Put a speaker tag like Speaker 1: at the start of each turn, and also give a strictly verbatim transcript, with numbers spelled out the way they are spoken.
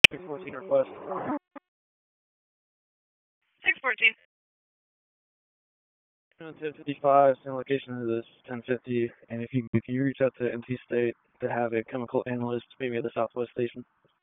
Speaker 1: six fourteen request.
Speaker 2: six fourteen.
Speaker 1: ten fifty-five, same location as this ten fifty, and if you if you reach out to M T State to have a chemical analyst, maybe at the Southwest Station.